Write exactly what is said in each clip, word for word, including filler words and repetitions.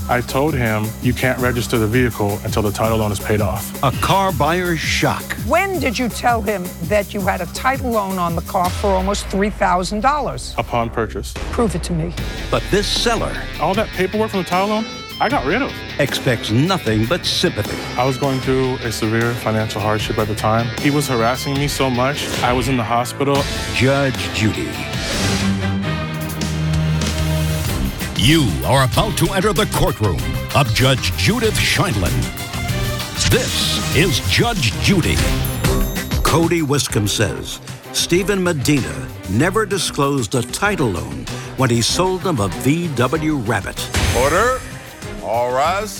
I told him you can't register the vehicle until the title loan is paid off. A car buyer's shock. When did you tell him that you had a title loan on the car for almost three thousand dollars? Upon purchase. Prove it to me. But this seller... all that paperwork from the title loan, I got rid of. Expects nothing but sympathy. I was going through a severe financial hardship at the time. He was harassing me so much, I was in the hospital. Judge Judy. You are about to enter the courtroom of Judge Judith Sheindlin. This is Judge Judy. Cody Wiscombe says Stephen Medina never disclosed a title loan when he sold them a V W Rabbit. Order. All rise.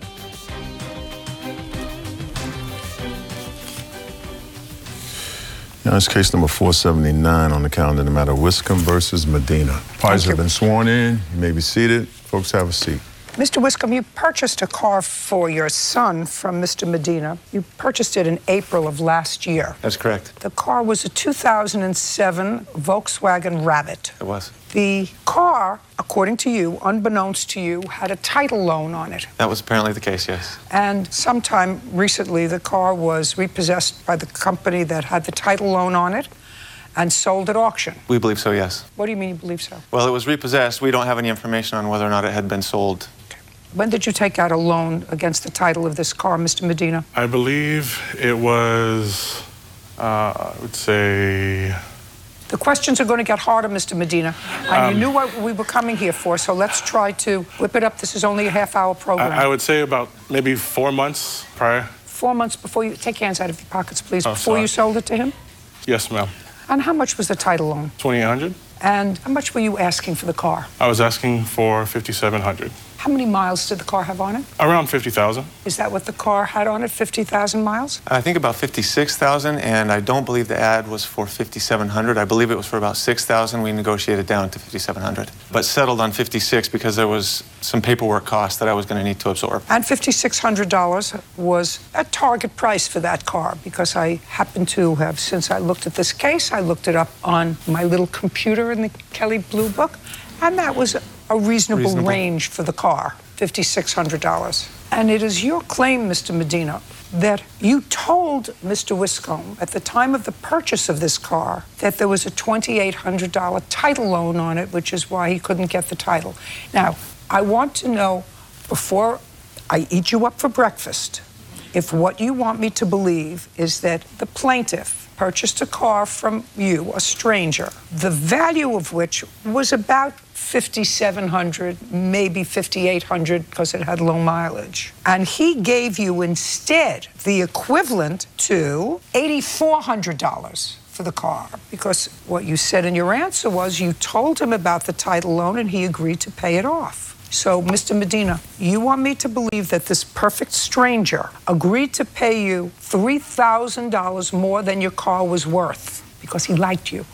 Now, it's case number four seventy-nine on the calendar, the matter Wiscombe versus Medina. Parties have been sworn in. You may be seated. Folks, have a seat. Mister Wiscombe, you purchased a car for your son from Mister Medina. You purchased it in April of last year. That's correct. The car was a two thousand seven Volkswagen Rabbit. It was. The car, according to you, unbeknownst to you, had a title loan on it. That was apparently the case, yes. And sometime recently, the car was repossessed by the company that had the title loan on it and sold at auction. We believe so, yes. What do you mean you believe so? Well, it was repossessed. We don't have any information on whether or not it had been sold. Okay. When did you take out a loan against the title of this car, Mister Medina? I believe it was, uh, I would say... The questions are going to get harder, Mister Medina. And um, you knew what we were coming here for, so let's try to whip it up. This is only a half-hour program. I, I would say about maybe four months prior. Four months before you... Take your hands out of your pockets, please. Oh, before sorry. you sold it to him? Yes, ma'am. And how much was the title loan? twenty-eight hundred dollars. And how much were you asking for the car? I was asking for fifty-seven hundred dollars. How many miles did the car have on it? Around fifty thousand. Is that what the car had on it, fifty thousand miles? I think about fifty-six thousand, and I don't believe the ad was for fifty-seven hundred. I believe it was for about six thousand. We negotiated down to fifty-seven hundred, but settled on fifty-six because there was some paperwork costs that I was going to need to absorb. And fifty-six hundred dollars was a target price for that car because I happen to have, since I looked at this case, I looked it up on my little computer in the Kelley Blue Book, and that was a reasonable, reasonable. range for the car, fifty-six hundred dollars. And it is your claim, Mister Medina, that you told Mister Wiscombe at the time of the purchase of this car that there was a twenty-eight hundred dollars title loan on it, which is why he couldn't get the title. Now, I want to know, before I eat you up for breakfast, if what you want me to believe is that the plaintiff purchased a car from you, a stranger, the value of which was about fifty-seven hundred dollars, maybe fifty-eight hundred dollars because it had low mileage. And he gave you instead the equivalent to eight thousand four hundred dollars for the car, because what you said in your answer was you told him about the title loan and he agreed to pay it off. So, Mister Medina, you want me to believe that this perfect stranger agreed to pay you three thousand dollars more than your car was worth because he liked you?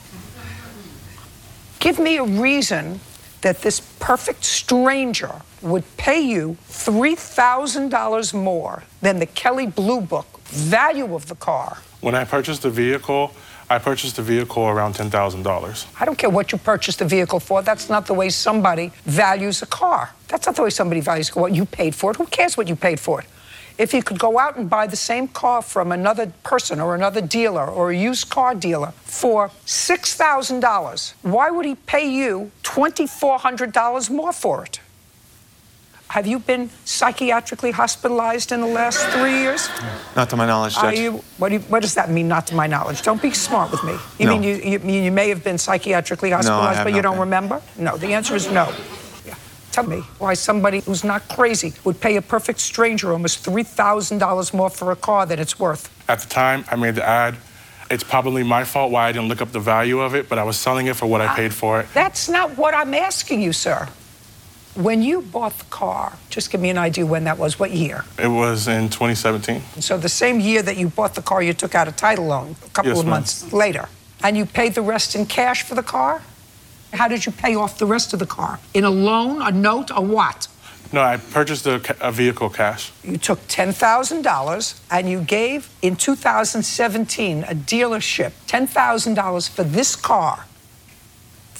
Give me a reason that this perfect stranger would pay you three thousand dollars more than the Kelley Blue Book value of the car. When I purchased the vehicle, I purchased the vehicle around ten thousand dollars. I don't care what you purchased the vehicle for. That's not the way somebody values a car. That's not the way somebody values what you paid for it. Who cares what you paid for it? If you could go out and buy the same car from another person or another dealer or a used car dealer for six thousand dollars, why would he pay you two thousand four hundred dollars more for it? Have you been psychiatrically hospitalized in the last three years? Not to my knowledge, Judge. Are you, what, do you, what does that mean, not to my knowledge? Don't be smart with me. You no. mean you, you, mean you may have been psychiatrically hospitalized, no, but you don't been. remember? No, the answer is no. Yeah. Tell me why somebody who's not crazy would pay a perfect stranger almost three thousand dollars more for a car than it's worth. At the time I made the ad, it's probably my fault why I didn't look up the value of it, but I was selling it for what I paid for it. That's not what I'm asking you, sir. When you bought the car, just give me an idea when that was, what year? It was in twenty seventeen. So the same year that you bought the car, you took out a title loan a couple yes, of ma'am. months later. And you paid the rest in cash for the car? How did you pay off the rest of the car? In a loan, a note, or what? No, I purchased a, a vehicle cash. You took ten thousand dollars and you gave, in two thousand seventeen, a dealership ten thousand dollars for this car.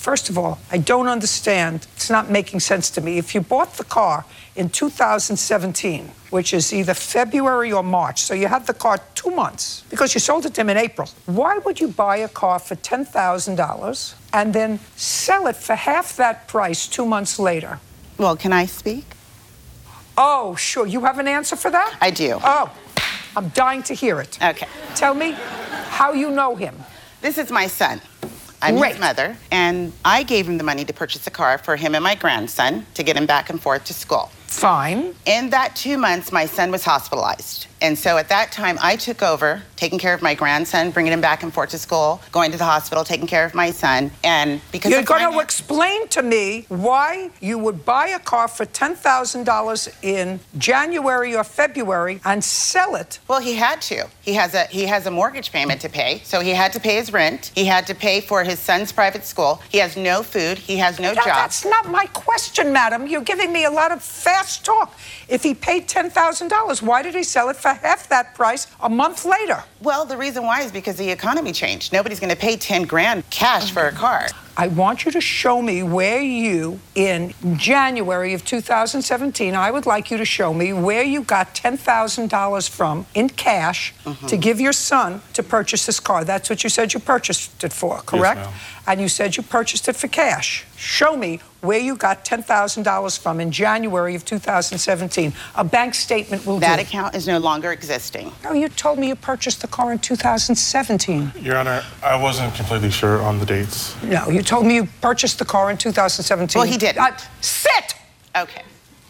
First of all, I don't understand. It's not making sense to me. If you bought the car in two thousand seventeen, which is either February or March, so you had the car two months because you sold it to him in April, why would you buy a car for ten thousand dollars and then sell it for half that price two months later? Well, can I speak? Oh, sure. You have an answer for that? I do. Oh, I'm dying to hear it. Okay. Tell me how you know him. This is my son. I'm Great. his mother, and I gave him the money to purchase a car for him and my grandson to get him back and forth to school. Fine. In that two months, my son was hospitalized. And so at that time, I took over, taking care of my grandson, bringing him back and forth to school, going to the hospital, taking care of my son. And because You're of going to finance- explain to me why you would buy a car for ten thousand dollars in January or February and sell it. Well, he had to. He has a he has a mortgage payment to pay, so he had to pay his rent. He had to pay for his son's private school. He has no food. He has no That- job. That's not my question, madam. You're giving me a lot of fast talk. If he paid ten thousand dollars, why did he sell it for half that price a month later? Well, the reason why is because the economy changed. Nobody's going to pay ten grand cash for a car. I want you to show me where you, in January of two thousand seventeen, I would like you to show me where you got ten thousand dollars from in cash Mm-hmm. to give your son to purchase this car. That's what you said you purchased it for, correct? ma'am. And you said you purchased it for cash. Show me where you got ten thousand dollars from in January of two thousand seventeen. A bank statement will That do. account is no longer existing. No, you told me you purchased the car in two thousand seventeen. Your Honor, I wasn't completely sure on the dates. No, you told me you purchased the car in two thousand seventeen. Well, he didn't. Uh, sit! Okay.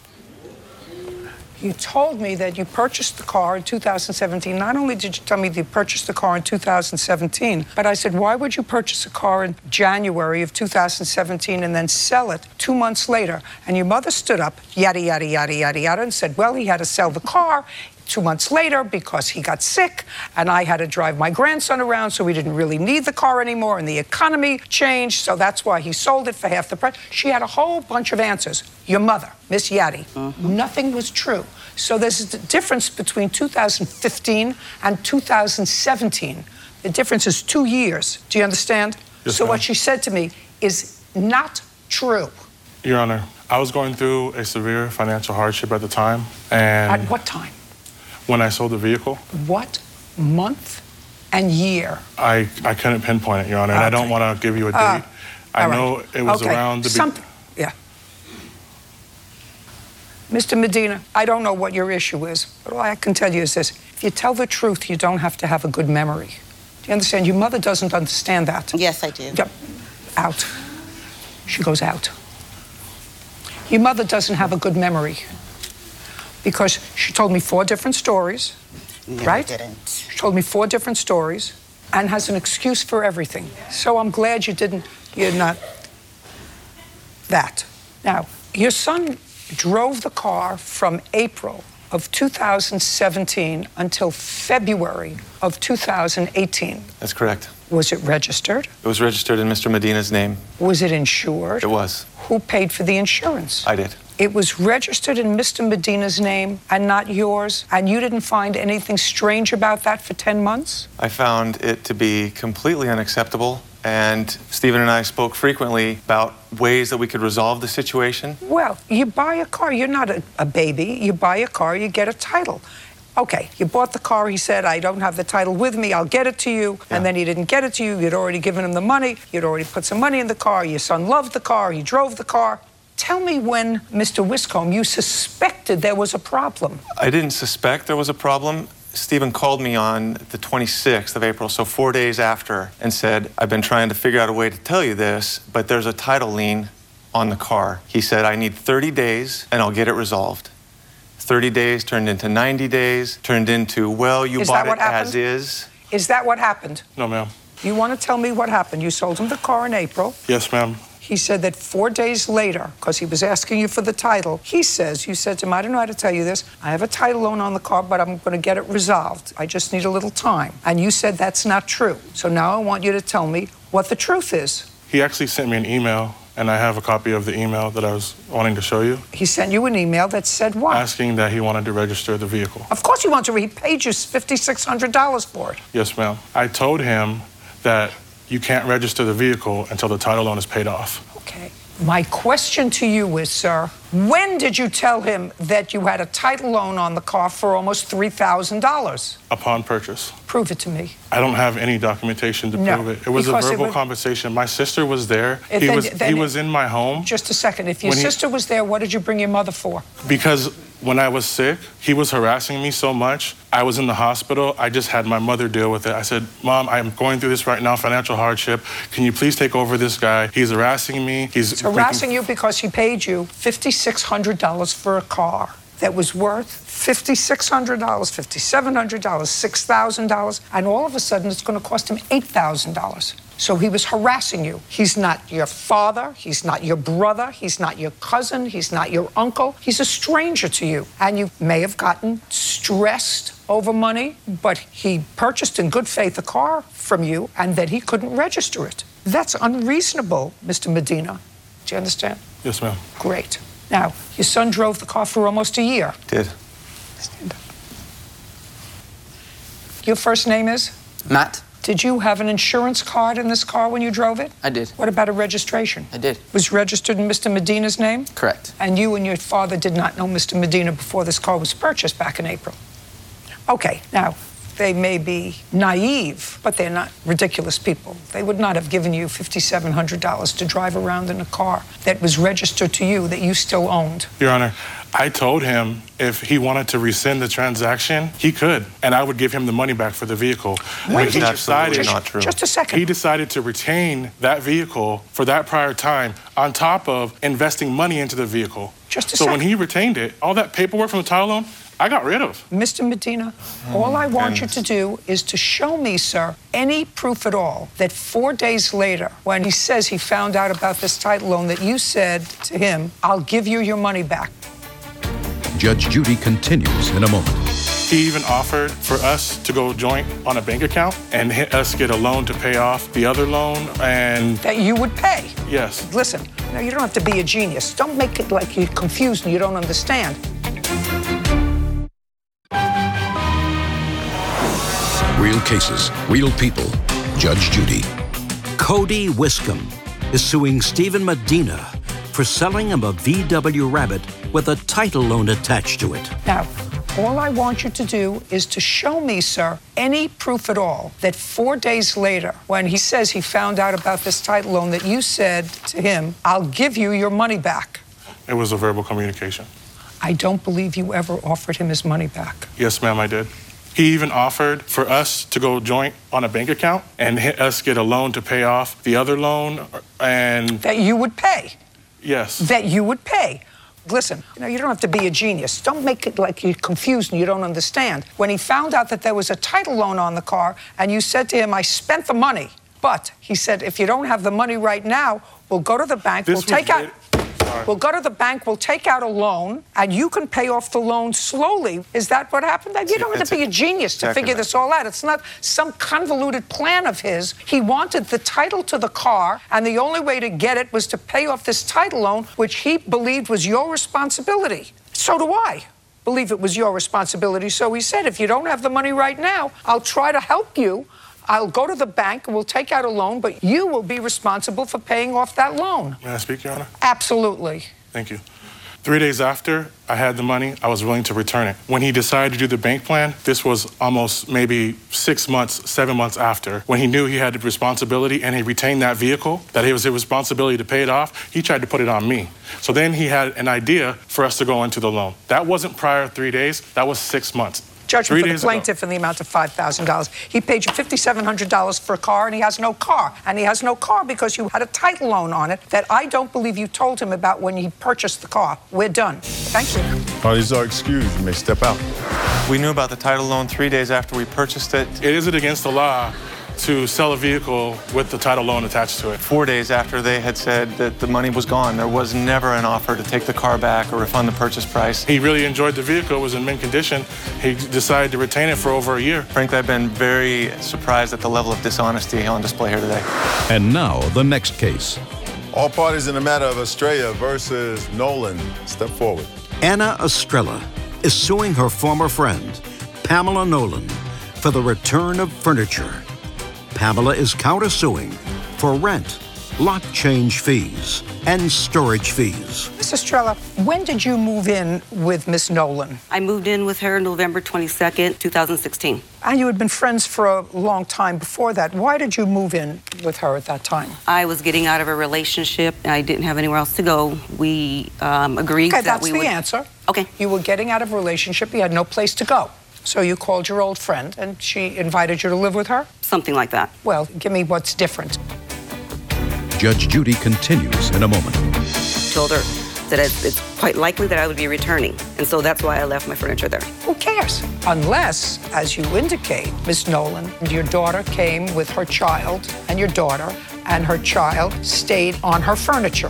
You told me that you purchased the car in two thousand seventeen. Not only did you tell me that you purchased the car in two thousand seventeen, but I said, why would you purchase a car in January of two thousand seventeen and then sell it two months later? And your mother stood up, yada, yada, yada, yada, yada, and said, well, he had to sell the car two months later because he got sick, and I had to drive my grandson around, so we didn't really need the car anymore, and the economy changed, so that's why he sold it for half the price. She had a whole bunch of answers. Your mother, Miss Yaddy, nothing was true. So there's a difference between two thousand fifteen and two thousand seventeen. The difference is two years. Do you understand? Yes, so ma'am. what she said to me is not true. Your Honor, I was going through a severe financial hardship at the time, and At what time? when I sold the vehicle, What month and year? I, I couldn't pinpoint it, Your Honor, and I don't Okay. want to give you a date. Uh, I all right. know it was Okay. around the be- Something, yeah. Mister Medina, I don't know what your issue is, but all I can tell you is this. If you tell the truth, you don't have to have a good memory. Do you understand? Your mother doesn't understand that. Yes, I do. Yep. Out. She goes out. Your mother doesn't have a good memory because she told me four different stories, No, right? I didn't. She told me four different stories and has an excuse for everything. So I'm glad you didn't, you're not that. Now, your son drove the car from April of two thousand seventeen until February of two thousand eighteen. That's correct. Was it registered? It was registered in Mister Medina's name. Was it insured? It was. Who paid for the insurance? I did. It was registered in Mister Medina's name and not yours, and you didn't find anything strange about that for ten months? I found it to be completely unacceptable, and Stephen and I spoke frequently about ways that we could resolve the situation. Well, you buy a car. You're not a, a baby. You buy a car, you get a title. Okay, you bought the car. He said, I don't have the title with me. I'll get it to you. Yeah. And then he didn't get it to you. You'd already given him the money. You'd already put some money in the car. Your son loved the car. He drove the car. Tell me when, Mister Wiscombe, you suspected there was a problem. I didn't suspect there was a problem. Stephen called me on the twenty-sixth of April, so four days after, and said, I've been trying to figure out a way to tell you this, but there's a title lien on the car. He said, I need thirty days and I'll get it resolved. thirty days turned into ninety days, turned into, well, you Is bought that what it as happened? is. Is that what happened? No, ma'am. You want to tell me what happened? You sold him the car in April. Yes, ma'am. He said that four days later, because he was asking you for the title, he says, you said to him, I don't know how to tell you this. I have a title loan on the car, but I'm going to get it resolved. I just need a little time. And you said that's not true. So now I want you to tell me what the truth is. He actually sent me an email, and I have a copy of the email that I was wanting to show you, He sent you an email that said what? asking that he wanted to register the vehicle. Of course you want to. He paid you five thousand six hundred dollars for it. Yes, ma'am. I told him that you can't register the vehicle until the title loan is paid off. Okay. My question to you is, sir, when did you tell him that you had a title loan on the car for almost three thousand dollars? Upon purchase. Prove it to me. I don't have any documentation to No, prove it. It was a because it verbal was- conversation. My sister was there. If He then- was then he it- was in my home Just a second. If your When he- sister was there, what did you bring your mother for? because when I was sick, he was harassing me so much. I was in the hospital. I just had my mother deal with it. I said, Mom, I'm going through this right now, financial hardship. Can you please take over this guy? He's harassing me. He's He's harassing you because he paid you five thousand six hundred dollars for a car that was worth five thousand six hundred dollars, five thousand seven hundred dollars, six thousand dollars, and all of a sudden it's going to cost him eight thousand dollars. So he was harassing you. He's not your father. He's not your brother. He's not your cousin. He's not your uncle. He's a stranger to you. And you may have gotten stressed over money, but he purchased in good faith a car from you and then he couldn't register it. That's unreasonable, Mister Medina. Do you understand? Yes, ma'am. Great. Now, your son drove the car for almost a year. Did. Stand up. Your first name is? Matt, Did you have an insurance card in this car when you drove it? I did. What about a registration? I did. Was registered in Mister Medina's name? Correct. And you and your father did not know Mister Medina before this car was purchased back in April. Okay, now, they may be naive, but they're not ridiculous people. They would not have given you five thousand seven hundred dollars to drive around in a car that was registered to you that you still owned. Your Honor, I told him if he wanted to rescind the transaction, he could, and I would give him the money back for the vehicle. When But did he you- absolutely decided, not true. Just a second. he decided to retain that vehicle for that prior time on top of investing money into the vehicle. Just a so when second. he retained it, all that paperwork from the title loan, I got rid of. Mister Medina, all I want you goodness. to do is to show me, sir, any proof at all that four days later, when he says he found out about this title loan, that you said to him, I'll give you your money back. Judge Judy continues in a moment. He even offered for us to go joint on a bank account and hit us get a loan to pay off the other loan. And That you would pay. yes, Listen, you know, you don't have to be a genius. Don't make it like you're confused and you don't understand. Real cases, real people. Judge Judy. Cody Wiscombe is suing Stephen Medina for selling him a V W Rabbit with a title loan attached to it. Now, all I want you to do is to show me, sir, any proof at all that four days later, when he says he found out about this title loan, that you said to him, I'll give you your money back. it was a verbal communication. I don't believe you ever offered him his money back. Yes, ma'am, I did. He even offered for us to go joint on a bank account and hit us get a loan to pay off the other loan. And That you would pay. yes, That you would pay. Listen, you know, you don't have to be a genius. Don't make it like you're confused and you don't understand. When he found out that there was a title loan on the car and you said to him, I spent the money, but he said, if you don't have the money right now, we'll go to the bank, This we'll was take out... made- Sorry. We'll go to the bank, we'll take out a loan, and you can pay off the loan slowly. Is that what happened? You don't have to be a genius to Exactly figure right. this all out. It's not some convoluted plan of his. He wanted the title to the car, and the only way to get it was to pay off this title loan, which he believed was your responsibility. So do I believe it was your responsibility. So he said, if you don't have the money right now, I'll try to help you. I'll go to the bank and we'll take out a loan, but you will be responsible for paying off that loan. may I speak, Your Honor? Absolutely. Thank you. Three days after I had the money, I was willing to return it. When he decided to do the bank plan, this was almost maybe six months, seven months after, when he knew he had the responsibility and he retained that vehicle, that it was his responsibility to pay it off, he tried to put it on me. So then he had an idea for us to go into the loan. That wasn't prior three days, that was six months. Judgment Three for the days ago. plaintiff in the amount of five thousand dollars. He paid you five thousand seven hundred dollars for a car, and he has no car. And he has no car because you had a title loan on it that I don't believe you told him about when he purchased the car. We're done. Thank you. Parties are excused. You may step out. We knew about the title loan three days after we purchased it. Is it against the law to sell a vehicle with the title loan attached to it? Four days after they had said that the money was gone, there was never an offer to take the car back or refund the purchase price. He really enjoyed the vehicle, it was in mint condition. He decided to retain it for over a year. Frankly, I've been very surprised at the level of dishonesty on display here today. And now, the next case. All parties in the matter of Estrella versus Nolan, step forward. Anna Estrella is suing her former friend, Pamela Nolan, for the return of furniture. Pamela is countersuing for rent, lock change fees, and storage fees. Miss Estrella, when did you move in with Miss Nolan? I moved in with her November twenty-second, two thousand sixteen. And you had been friends for a long time before that. Why did you move in with her at that time? I was getting out of a relationship. I didn't have anywhere else to go. We um, agreed Okay, that that's we the would... answer. Okay. You were getting out of a relationship. You had no place to go. So you called your old friend, and she invited you to live with her? Something like that. Well, give me what's different. Judge Judy continues in a moment. Told her that it's, it's quite likely that I would be returning, and so that's why I left my furniture there. Who cares? Unless, as you indicate, Miss Nolan, your daughter came with her child, and your daughter and her child stayed on her furniture.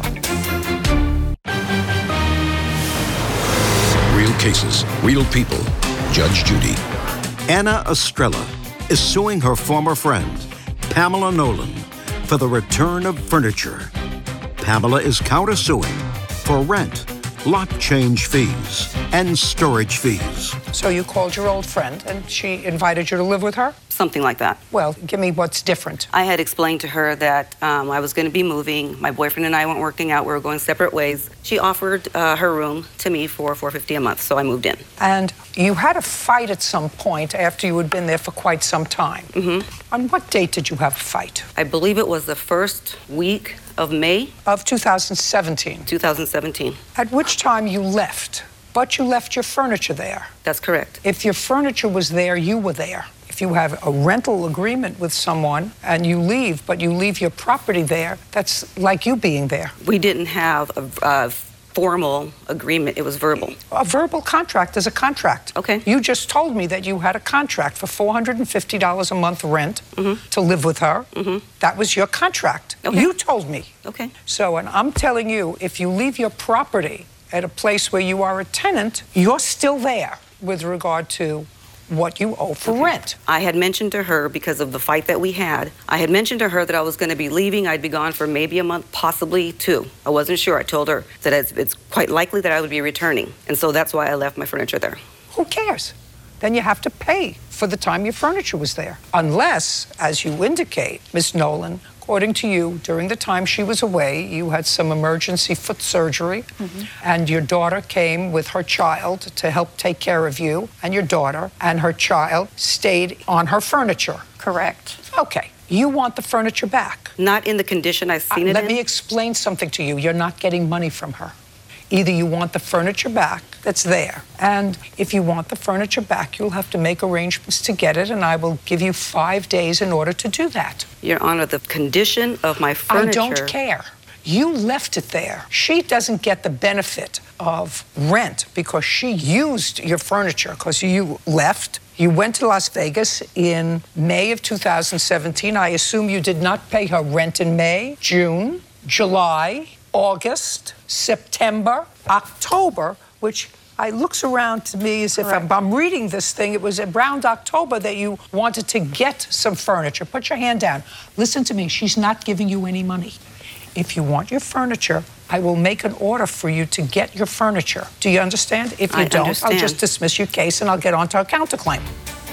Real cases, real people. Judge Judy. Anna Estrella is suing her former friend, Pamela Nolan, for the return of furniture. Pamela is countersuing for rent, lock change fees, and storage fees. So you called your old friend, and she invited you to live with her? Something like that. Well, give me what's different. I had explained to her that um, I was going to be moving. My boyfriend and I weren't working out. We were going separate ways. She offered uh, her room to me for four hundred fifty dollars a month, so I moved in. And you had a fight at some point after you had been there for quite some time. Mm-hmm. On what date did you have a fight? I believe it was the first week of May. Of two thousand seventeen. two thousand seventeen. At which time you left, but you left your furniture there. That's correct. If your furniture was there, you were there. If you have a rental agreement with someone and you leave, but you leave your property there, that's like you being there. We didn't have a, a formal agreement. It was verbal. A verbal contract is a contract. Okay. You just told me that you had a contract for four hundred fifty dollars a month rent Mm-hmm. to live with her. Mm-hmm. That was your contract. Okay. You told me. Okay. So, and I'm telling you, if you leave your property at a place where you are a tenant, you're still there with regard to what you owe for rent. I had mentioned to her, because of the fight that we had, I had mentioned to her that I was going to be leaving. I'd be gone for maybe a month, possibly two. I wasn't sure. I told her that it's, it's quite likely that I would be returning. And so that's why I left my furniture there. Who cares? Then you have to pay for the time your furniture was there. Unless, as you indicate, Miss Nolan, according to you, during the time she was away, you had some emergency foot surgery, mm-hmm. and your daughter came with her child to help take care of you, and your daughter and her child stayed on her furniture. Correct. Okay. You want the furniture back. Not in the condition I've seen uh, it Let in. me explain something to you. You're not getting money from her. Either you want the furniture back that's there, and if you want the furniture back, you'll have to make arrangements to get it, and I will give you five days in order to do that. Your Honor, the condition of my furniture... I don't care. You left it there. She doesn't get the benefit of rent because she used your furniture because you left. You went to Las Vegas in May of two thousand seventeen. I assume you did not pay her rent in May, June, July, August, September, October, which I looks around to me as if I'm, I'm reading this thing. It was around October that you wanted to get some furniture. Put your hand down. Listen to me. She's not giving you any money. If you want your furniture, I will make an order for you to get your furniture. Do you understand? If you I don't, understand. I'll just dismiss your case and I'll get on to a counterclaim.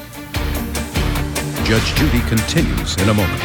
Judge Judy continues in a moment.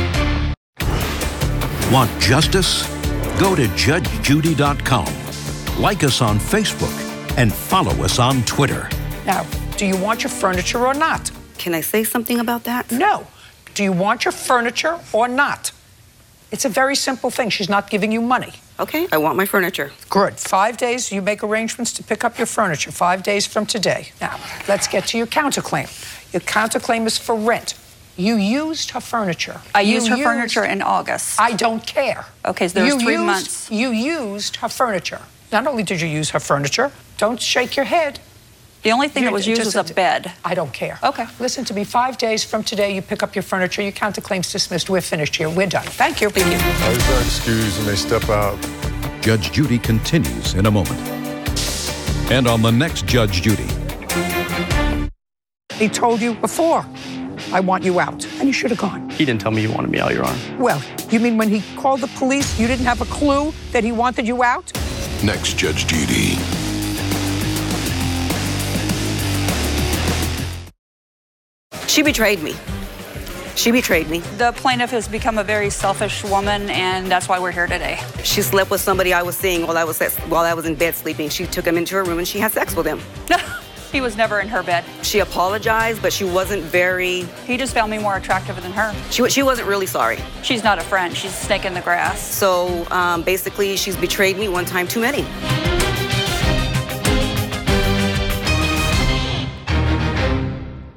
Want justice? Go to judge judy dot com. Like us on Facebook and follow us on Twitter. Now, do you want your furniture or not? Can I say something about that? No. Do you want your furniture or not? It's a very simple thing. She's not giving you money. Okay, I want my furniture. Good. Five days, you make arrangements to pick up your furniture. Five days from today. Now, let's get to your counterclaim. Your counterclaim is for rent. You used her furniture. I used You her furniture in August. I don't care. Okay, so there was You three used- months. You used her furniture. Not only did you use her furniture, don't shake your head. The only thing You- that was used just- was a bed. I don't care. Okay. Listen to me. Five days from today, you pick up your furniture. Your counterclaim's dismissed. We're finished here. We're done. Thank you. Thank you. Those are excused and they step out. Judge Judy continues in a moment. And on the next Judge Judy. He told you before, I want you out. And you should have gone. He didn't tell me you wanted me out, Your Honor. Well, you mean when he called the police, you didn't have a clue that he wanted you out? Next Judge Judy. She betrayed me. She betrayed me. The plaintiff has become a very selfish woman, and that's why we're here today. She slept with somebody I was seeing while I was while I was in bed sleeping. She took him into her room and she had sex with him. He was never in her bed. She apologized, but she wasn't very... He just found me more attractive than her. She, she wasn't really sorry. She's not a friend. She's a snake in the grass. So um, basically, she's betrayed me one time too many.